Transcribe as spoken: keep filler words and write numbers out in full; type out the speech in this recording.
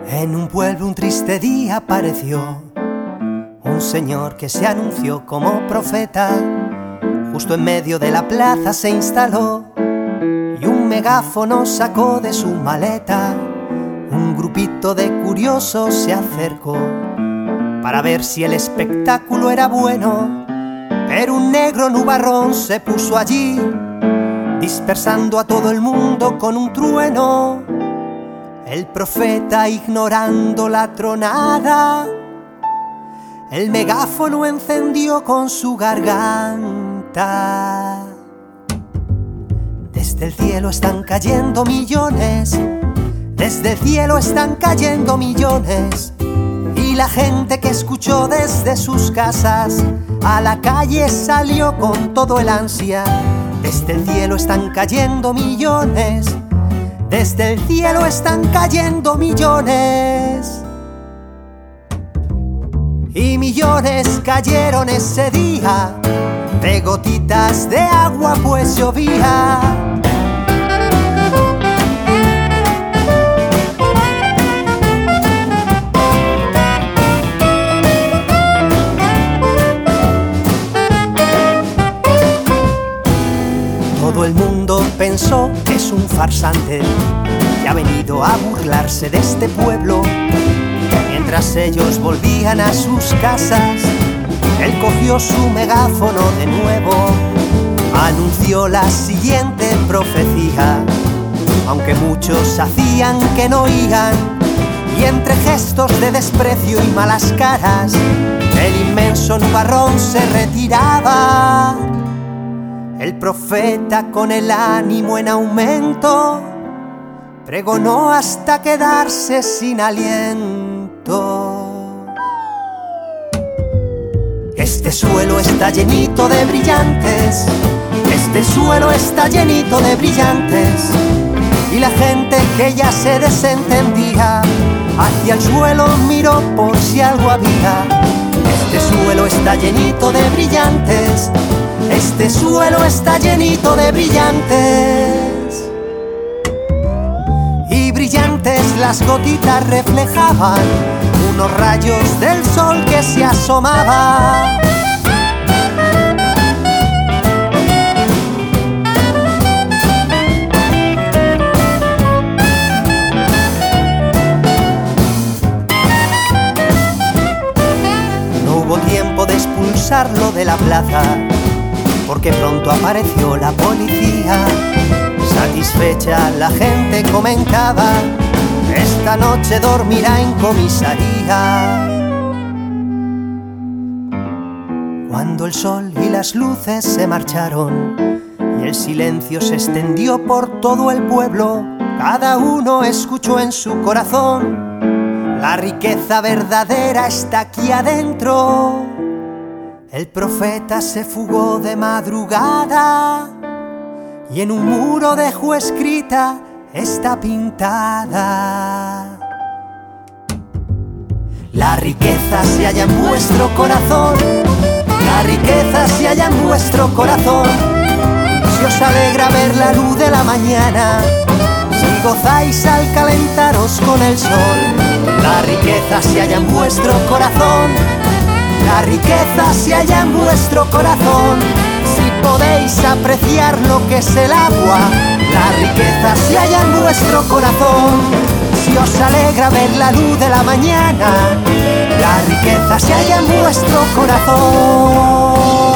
En un pueblo un triste día apareció un señor que se anunció como profeta. Justo en medio de la plaza se instaló y un megáfono sacó de su maleta. Un grupito de curiosos se acercó para ver si el espectáculo era bueno, pero un negro nubarrón se puso allí, dispersando a todo el mundo con un trueno. El profeta, ignorando la tronada, el megáfono encendió con su garganta. Desde el cielo están cayendo millones, desde el cielo están cayendo millones, y la gente que escuchó desde sus casas a la calle salió con todo el ansia. Desde el cielo están cayendo millones, desde el cielo están cayendo millones. Y millones cayeron ese día, de gotitas de agua pues llovía. Todo el mundo pensó que es un farsante que ha venido a burlarse de este pueblo. Mientras ellos volvían a sus casas, él cogió su megáfono de nuevo, anunció la siguiente profecía. Aunque muchos hacían que no oían, y entre gestos de desprecio y malas caras, el inmenso nubarrón se retiraba. El profeta, con el ánimo en aumento, pregonó hasta quedarse sin aliento. Este suelo está llenito de brillantes, este suelo está llenito de brillantes, y la gente que ya se desentendía hacia el suelo miró por si algo había. Este suelo está llenito de brillantes, este suelo está llenito de brillantes. Y brillantes las gotitas reflejaban unos rayos del sol que se asomaba. No hubo tiempo de expulsarlo de la plaza, porque pronto apareció la policía. Satisfecha la gente comentaba: esta noche dormirá en comisaría. Cuando el sol y las luces se marcharon y el silencio se extendió por todo el pueblo, cada uno escuchó en su corazón: la riqueza verdadera está aquí adentro. El profeta se fugó de madrugada y en un muro dejó escrita esta pintada: la riqueza se halla en vuestro corazón, la riqueza se halla en vuestro corazón. Si os alegra ver la luz de la mañana, si gozáis al calentaros con el sol, la riqueza se halla en vuestro corazón, la riqueza se halla en vuestro corazón. Si podéis apreciar lo que es el agua, la riqueza se halla en vuestro corazón. Si os alegra ver la luz de la mañana, la riqueza se halla en vuestro corazón.